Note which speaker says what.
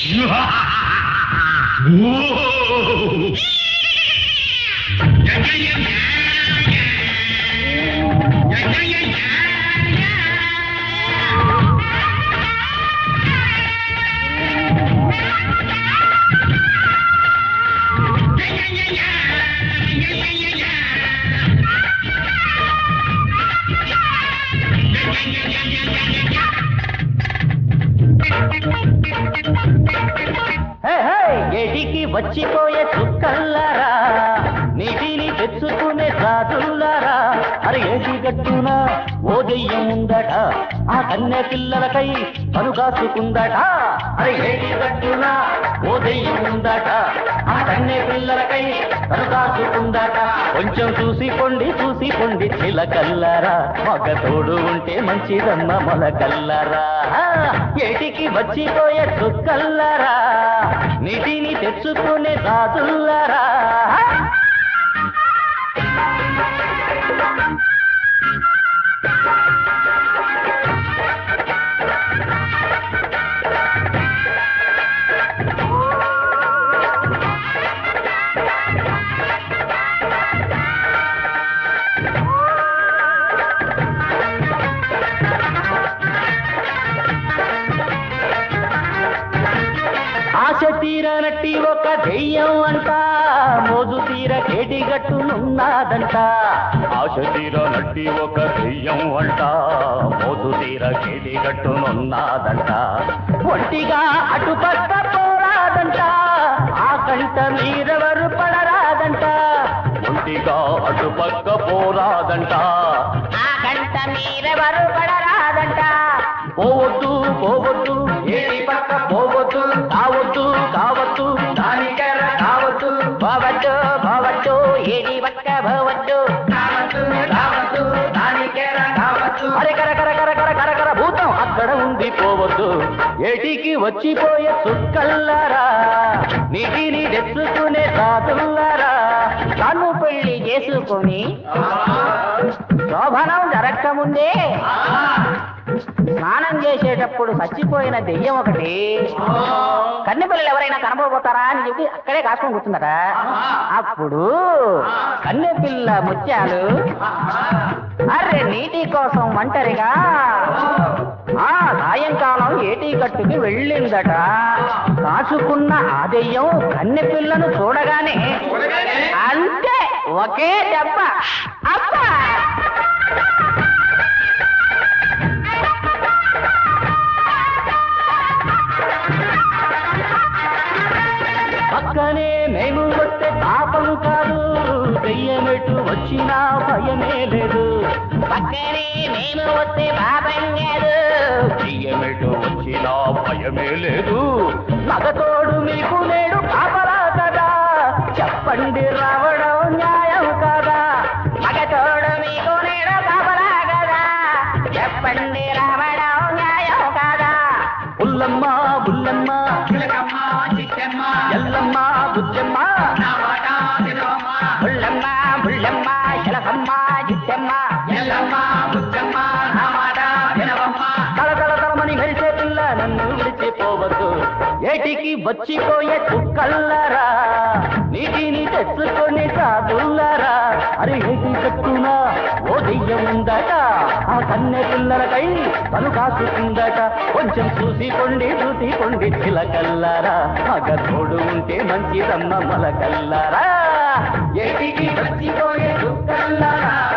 Speaker 1: ఏటికి వచ్చిపోయే చుక్కల్లారా, నీటిని తెచ్చుకునే రాజుల్లారా, అరే ఏటి గట్టున ఓ దెయ్యం ఉందట, ఆ కన్నె పిల్లలకై పను కాసుకుందట. అరే ఏటి గట్టున ఓ దెయ్యం ఉందట, ఆ కన్నె పిల్లలకై పను కాసుకుందట. కొంచెం చూసిపోండి చిలకల్లారా, మగ తోడు ఉంటే మంచిదమ్మ మొలకల్లారా. ఏటికి వచ్చిపోయే చుక్కల్లారా, నీటిని తెచ్చుకునే రాజుల్లారా. ఆశ తీరనట్టి ఒక దెయ్యం అంట, మోజు తీర కేటిగట్టునున్నాదంట. ఆశ తీరనట్టి ఒక దెయ్యం అంట, మోజు తీర కేటిగట్టునున్నాదంట. ఒంటిగా అటుపక్క పోరాదంట, ఆ కంట మీరెవరు పడరాదంట. ఒంటిగా అటుపక్క పోరాదంట, ఆ కంట మీరెవరు పడరాదంట. పోవద్దు పోవద్దు ఏటి పక్క పోవద్దు, కావద్దు కావద్దు దానికెర కావద్దు. పోవద్దు పోవద్దు ఏటి పక్క పోవద్దు, కావద్దు కావద్దు దానికెర కావద్దు. అరే కర కర కర కర కర కర భూతం అక్కడ ఉంది పోవద్దు. ఏటికి వచ్చిపోయే చుక్కల్లారా, నీటిని తెచ్చుకునే రాజుల్లారా. తను పెళ్లి చేసుకొని శోభనం జరగకముందే స్నానం చేసేటప్పుడు చచ్చిపోయిన దెయ్యం ఒకటి కన్నెపిల్లలు ఎవరైనా కనబోతారా అని చెప్పి అక్కడే కాసుకొని కూర్చుందట. అప్పుడు కన్నెపిల్ల ముత్యాలు అర్రే నీటి కోసం ఒంటరిగా ఆ సాయంకాలం ఏటి గట్టుకి వెళ్ళిందట. కాచుకున్న ఆ దెయ్యం కన్నెపిల్లను చూడగానే అంతే ఒకే దెబ్బ అబ్బా. పక్కనే మేము వస్తే పాపం కాదు, దెయ్యమెటు వచ్చినా భయమే లేదు. పక్కనే మేము వస్తే పాపం కాదు, దెయ్యమెటు వచ్చినా భయమే లేదు. మగతోడు మీకు నేడు కాపలా కదా, చెప్పండి రావడం న్యాయం కదా. మగతోడు మీకు నేడు కాపలా కదా, చెప్పండి రావడం న్యాయం కదా. బుల్లమ్మ బుల్లమ్మ ఎల్లమ్మ బుజ్జమ్మ బుల్లమ్మ బుల్లమ్మ శలకమ్మ జిత్తమ్మ ఎల్లమ్మ బుజ్జమ్మ తల తల తలమని మెరిసే పిల్ల నన్ను విడిచిపోవద్దు. ఏటికి వచ్చిపోయే చుక్కల్లారా, నీటిని తెచ్చుకొని సాధుల్లారా. అరే ఏటి కట్టునా ఓ దెయ్యం ఉందట, ఆ కన్నె పిల్లలకై తను కాసుకుందట. కొంచెం చూసిపోండి చిలకల్లారా, మగ తోడు ఉంటే మంచిదమ్మ మొలకల్లారా. ఏటికి వచ్చిపోయే చుక్కల్లారా.